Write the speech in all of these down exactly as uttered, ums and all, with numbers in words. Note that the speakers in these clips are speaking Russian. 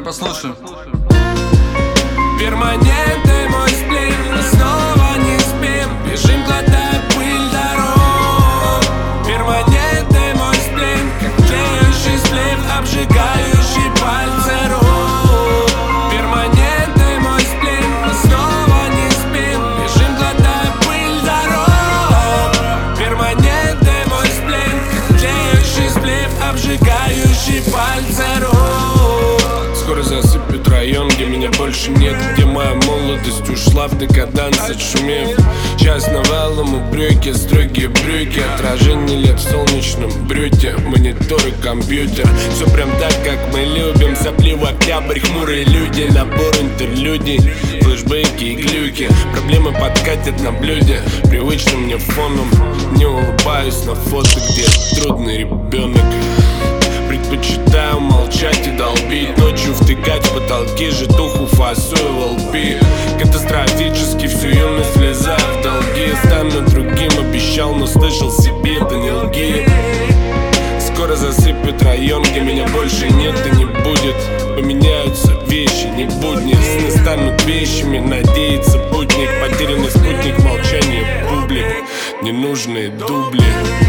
послушаем. Перманентный мой сплин, мы снова не спим, бежим, глотая пыль дорог. Перманентный мой сплин, как тлеющий сплин, обжигающий пальцы рук. Перманентный мой сплин, мы снова не спим, бежим, глотая пыль дорог. Перманентный мой сплин, как тлеющий сплин, обжигающий пальцы рук. Скоро засыпет район, где меня больше нет, где моя молодость ушла в декаданс, отшумев. Сейчас на валом упреке, строгие брюки, отражение лет в солнечном брюте, монитор и компьютер. Все прям так, как мы любим, сопливый октябрь, хмурые люди, набор интерлюдий, флешбеки и глюки. Проблемы подкатят на блюде, привычным мне фоном. Не улыбаюсь на фото, где трудный ребенок. Предпочитаю молчать и долбить, ночью втыкать в потолки житуху, фасую во лби. Катастрофически всю юность влезая в долги. Стану другим, обещал, но слышал себе, да не лги. Скоро засыпет район, где меня больше нет и не будет. Поменяются вещи, не будни, сны станут вещами. Надеется путник, потерянный спутник, молчание публик, ненужные дубли.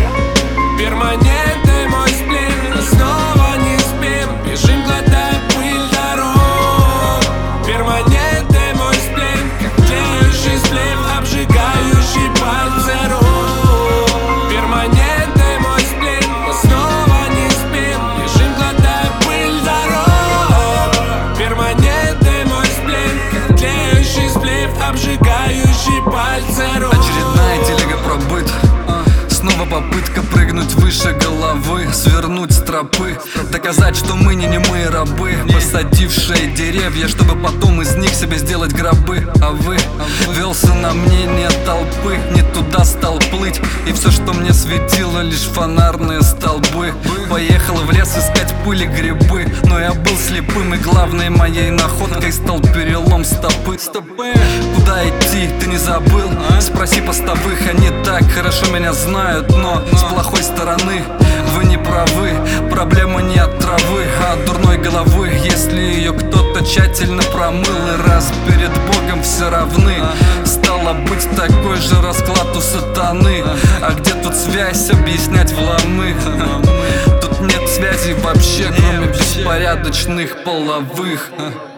Перманентный мой сплин, мы снова не спим, бежим, глотая пыль дорог. Перманентный мой сплин, как тлеющий сплин, обжигающий пальцы рук. Перманентный мой сплин, мы снова не спим, бежим, глотая пыль дорог. Перманентный мой сплин, как тлеющий сплин, обжигающий пальцы рук. Очередная телега пробыт. Снова попытка прыгнуть выше головы, свернуть с тропы, доказать, что мы не немые рабы, посадившие деревья, чтобы потом из них себе сделать гробы. А вы велся на мнение толпы, не туда стал плыть, и все, что мне светило, лишь фонарные столбы. Поехал в лес искать пыли грибы, но я был слепым, и главной моей находкой стал перелом стопы. Куда идти, ты не забыл? Спроси постовых, они так хорошо меня знают, но с плохой стороны вы не правы. Проблема не от травы, а от дурной головы. Если ее кто-то тщательно промыл, и раз перед Богом все равны, стало быть, такой же расклад у сатаны. А где тут связь, объяснять вломы? Тут нет связи вообще, кроме беспорядочных половых.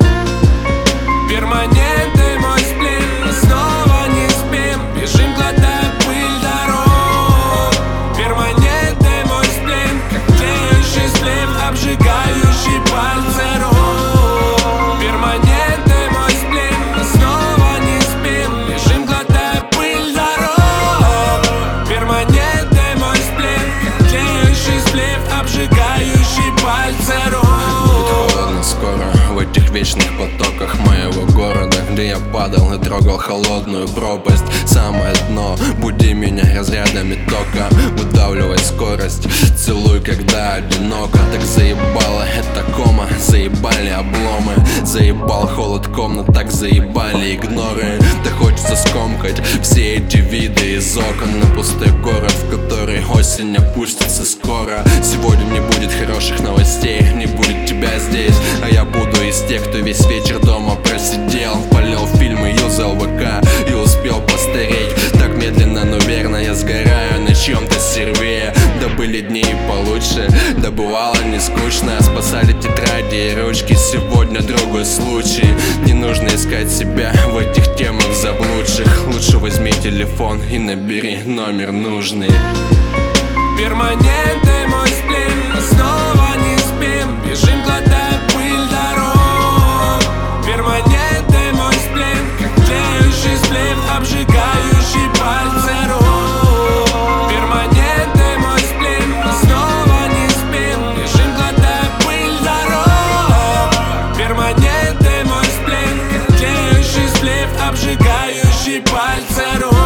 Перманентный мой сплин, мы снова не спим, бежим, глотая пыль дорог. Перманентный мой сплин, как тлеющий сплин, обжигающий пальцы рук. Перманентный мой сплин, мы снова не спим, бежим, глотая пыль дорог. Перманентный мой сплин, как тлеющий сплин, обжигающий пальцы рук. Будет холодно скоро в этих вечных потоках моего города, где я падал и трогал холодную пропасть. Самое дно, буди меня разрядами тока, выдавливай скорость, целуй, когда одиноко. Так заебало эта кома, заебали обломы, заебал холод комнат, так заебали игноры. Да хочется скомкать все эти виды из окон на пустой город, в который осень опустится скоро. Сегодня не будет хороших новостей, не будет тебя здесь, а я буду из тех, кто весь вечер дома просидел, полил фильмы, юзал ВК и успел постареть. Так медленно, но верно я сгораю на чьем-то серве. Да были дни и получше, да бывало не скучно, спасали тетради и ручки. Сегодня другой случай, не нужно искать себя в этих темах заблудших. Лучше возьми телефон и набери номер нужный. Перманентный мой сплин, мы снова не спим, бежим, глотая пыль дорог. Перманентный мой сплин, как тлеющий сплин, обжигающий пальцы рук. Перманентный мой сплин, мы снова не спим, бежим, глотая пыль дорог. Перманентный мой сплин, как тлеющий сплин, обжигающий пальцы рук.